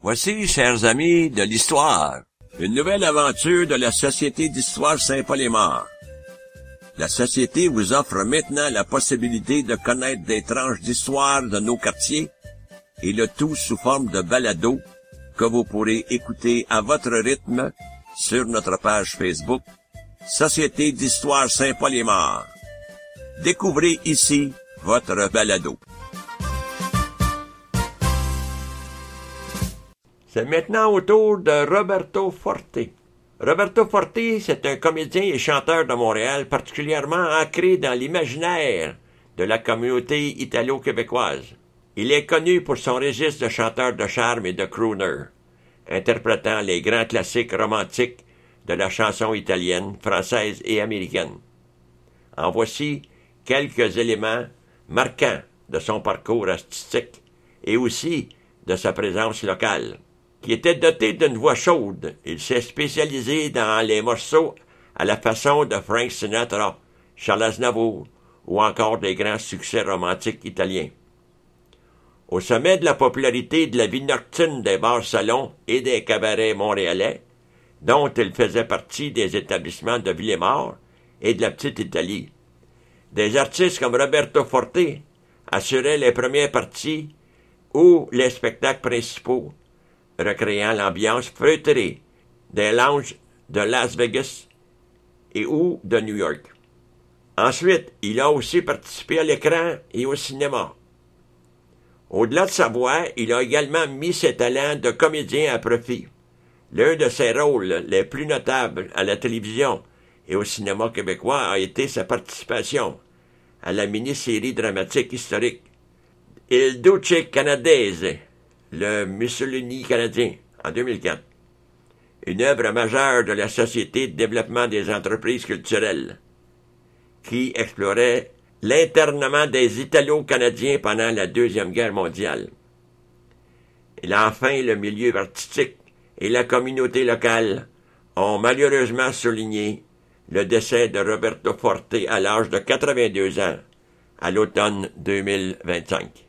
Voici, chers amis, de l'histoire, une nouvelle aventure de la Société d'histoire Saint-Paul-et-Mort. La Société vous offre maintenant la possibilité de connaître des tranches d'histoire de nos quartiers, et le tout sous forme de balado que vous pourrez écouter à votre rythme sur notre page Facebook, Société d'histoire Saint-Paul-et-Mort. Découvrez ici votre balado. C'est maintenant au tour de Roberto Forte. Roberto Forte, c'est un comédien et chanteur de Montréal particulièrement ancré dans l'imaginaire de la communauté italo-québécoise. Il est connu pour son registre de chanteur de charme et de crooner, interprétant les grands classiques romantiques de la chanson italienne, française et américaine. En voici quelques éléments marquants de son parcours artistique et aussi de sa présence locale. Qui était doté d'une voix chaude, il s'est spécialisé dans les morceaux à la façon de Frank Sinatra, Charles Aznavour ou encore des grands succès romantiques italiens. Au sommet de la popularité de la vie nocturne des bars-salons et des cabarets montréalais, dont il faisait partie des établissements de Villemort et de la Petite Italie, des artistes comme Roberto Forte assuraient les premières parties ou les spectacles principaux, recréant l'ambiance feutrée des lounges de Las Vegas et ou de New York. Ensuite, il a aussi participé à l'écran et au cinéma. Au-delà de sa voix, il a également mis ses talents de comédien à profit. L'un de ses rôles les plus notables à la télévision et au cinéma québécois a été sa participation à la mini-série dramatique historique Il Duce Canadese, le Mussolini canadien, en 2004. Une œuvre majeure de la Société de développement des entreprises culturelles, qui explorait l'internement des Italo-Canadiens pendant la Deuxième Guerre mondiale. Et enfin, le milieu artistique et la communauté locale ont malheureusement souligné le décès de Roberto Forte à l'âge de 82 ans, à l'automne 2025.